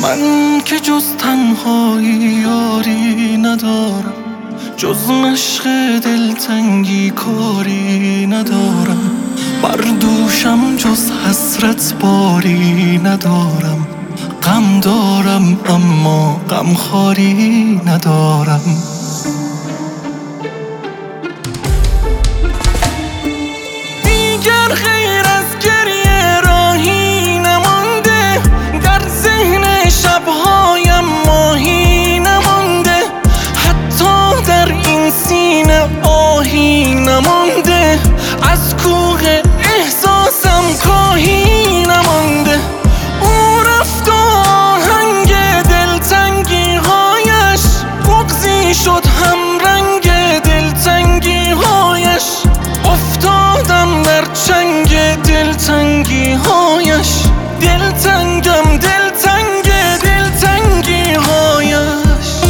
من که جز تنهایی یاری ندارم، جز مشق دلتنگی کاری ندارم. بر دوشم جز حسرت باری ندارم. غم دارم اما غمخواری ندارم. دیگر غیر از گریه راهی نمانده، در ذهن شبهایم ماهی نمانده، حتی در این سینه آهی نمانده، از کوه احساسم کاهی نمانده. او رفت و آهنگ دلتنگی هایش بغضی شد همرنگ دلتنگی هایش. افتادم در چنگ دلتنگی هایش، دلتنگم دلتنگ دلتنگی هایش.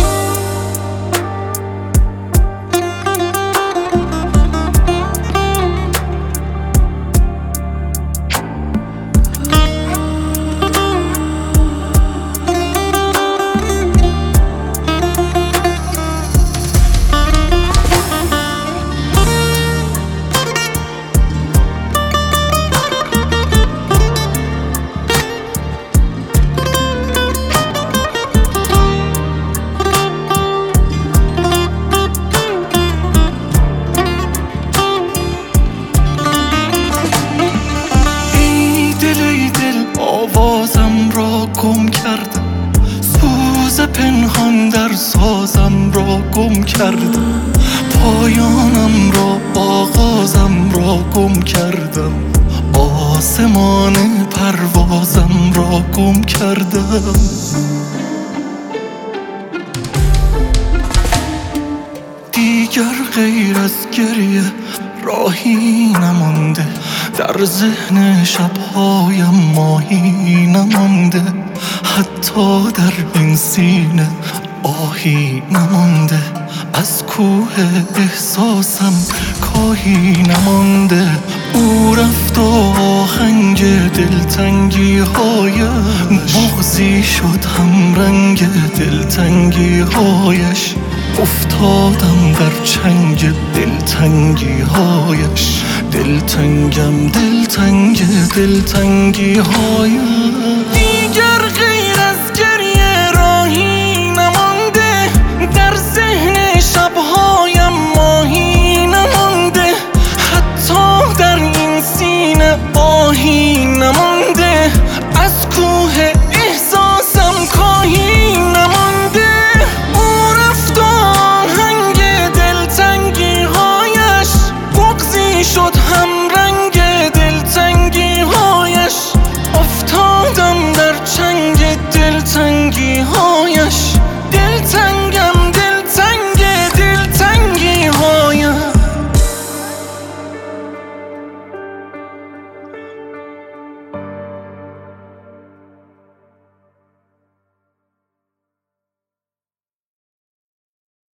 آوازم را گم کردم، سوز پنهان در سازم را گم کردم، پایانم را آغازم را گم کردم، آسمان پروازم را گم کردم. دیگر غیر از گریه راهی نمانده، در ذهن شبهایم ماهی نمانده، حتی در این سینه آهی نمانده، از کوه احساسم کاهی نمانده. او رفت و آهنگ دلتنگی هایم بغضی شد همرنگ دلتنگی هایش. افتادم در چنگ دلتنگی هایش، دلتنگم دلتنگ دلتنگی هایش. دیگر